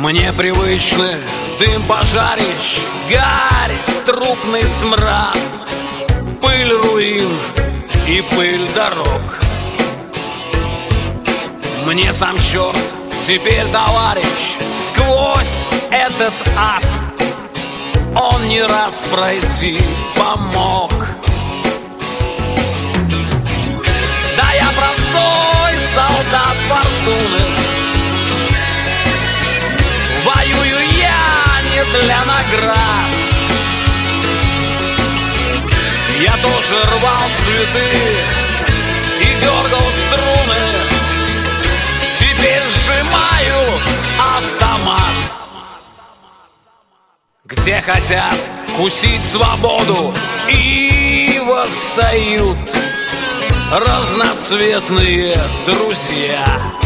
Мне привычны дым пожарищ, гарь, трупный смрад, пыль руин и пыль дорог. Мне сам черт теперь товарищ, сквозь этот ад он не раз пройти помог. Да я простой солдат фортуны, воюю я не для наград. Я тоже рвал цветы и дергал струны, теперь сжимаю автомат. Где хотят вкусить свободу и восстают разноцветные друзья,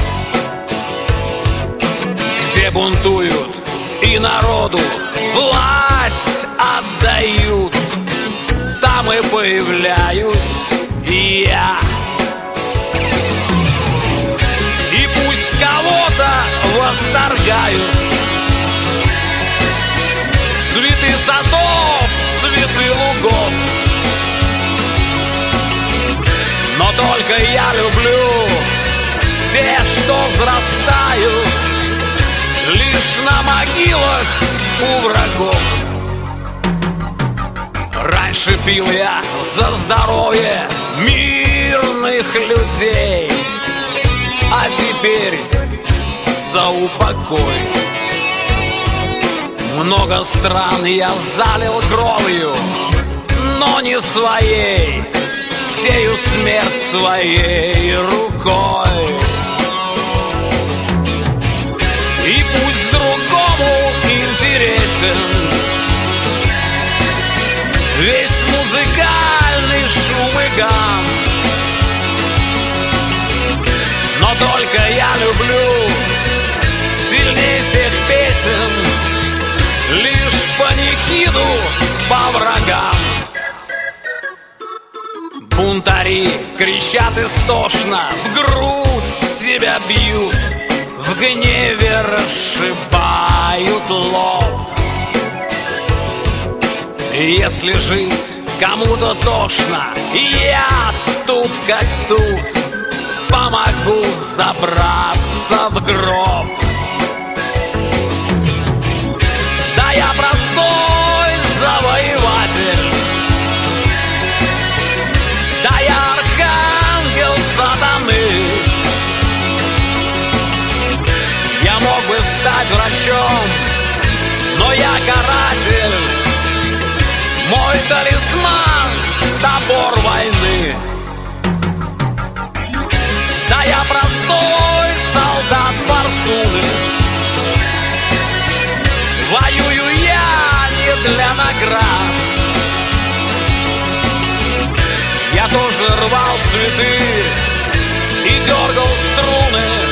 где бунтуют и народу власть отдают, там и появляюсь я. И пусть кого-то восторгают цветы садов, цветы лугов, но только я люблю те, что взрастают лишь на могилах у врагов. Раньше пил я за здоровье мирных людей, а теперь за упокой. Много стран я залил кровью, но не своей, сею смерть своей рукой. И пусть другому интересен весь музыкальный шум и гам, но только я люблю сильнее всех песен лишь панихиду по врагам. Бунтари кричат истошно, в грудь себя бьют, в гневе расшибают лоб. Если жить кому-то тошно, я тут как тут помогу забраться в гроб. Да я простой завоеватель, да я архангел сатаны. Я мог бы стать врачом, но я каратель. Мой талисман — топор войны. Да я простой солдат фортуны, воюю я не для наград. Я тоже рвал цветы и дергал струны,